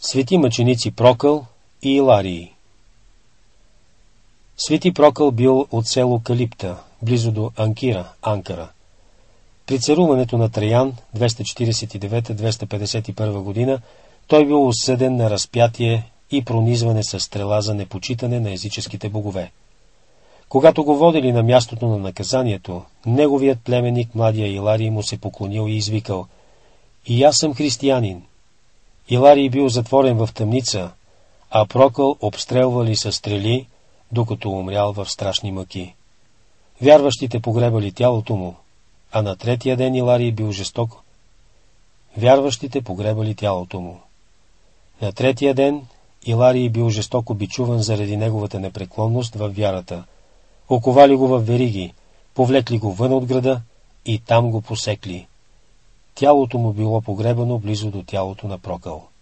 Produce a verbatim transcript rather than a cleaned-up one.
Свети мъченици Прокъл и Иларий. Свети Прокъл бил от село Калипта, близо до Анкира, Анкара. При царуването на Траян, двеста четиридесет и девета до двеста петдесет и първа година, той бил осъден на разпятие и пронизване със стрела за непочитане на езическите богове. Когато го водили на мястото на наказанието, неговият племенник, младия Иларий, му се поклонил и извикал: „И аз съм християнин“. Иларий бил затворен в тъмница, а Прокъл обстрелвали със стрели, докато умрял в страшни мъки. Вярващите погребали тялото му, а на третия ден Иларий бил жестоко. Вярващите погребали тялото му. На третия ден Иларий бил жестоко бичуван заради неговата непреклонност във вярата. Оковали го във вериги, повлекли го вън от града и там го посекли. Тялото му било погребано близо до тялото на Прокъл.